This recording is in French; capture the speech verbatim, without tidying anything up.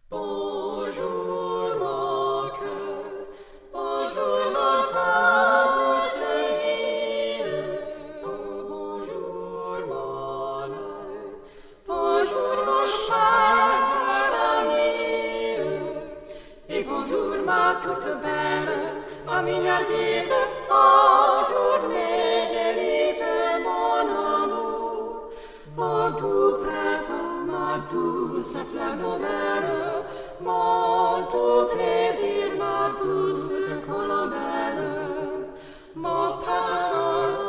Bonjour mon cœur, bonjour mon pas douce ville, oh, bonjour mon œil, bonjour mon chasseur ami, et bonjour ma toute belle, ma mignardise, oh journée délice, mon amour, mon doux printemps, ma douce fleur nouvelle, mon doux plaisir, ma douce colombelle, mon passage